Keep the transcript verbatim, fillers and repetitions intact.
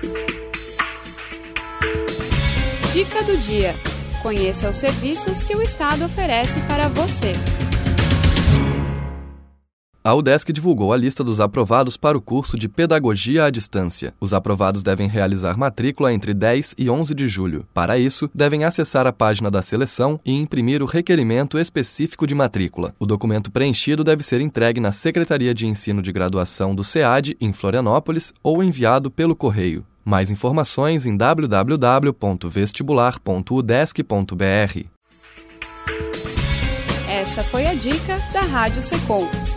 Dica do dia. Conheça os serviços que o Estado oferece para você. A UDESC divulgou a lista dos aprovados para o curso de Pedagogia à Distância. Os aprovados devem realizar matrícula entre dez e onze de julho. Para isso, devem acessar a página da seleção e imprimir o requerimento específico de matrícula. O documento preenchido deve ser entregue na Secretaria de Ensino de Graduação do SEAD, em Florianópolis, ou enviado pelo correio. Mais informações em w w w ponto vestibular ponto udesc ponto b r. Essa foi a dica da Rádio Secom.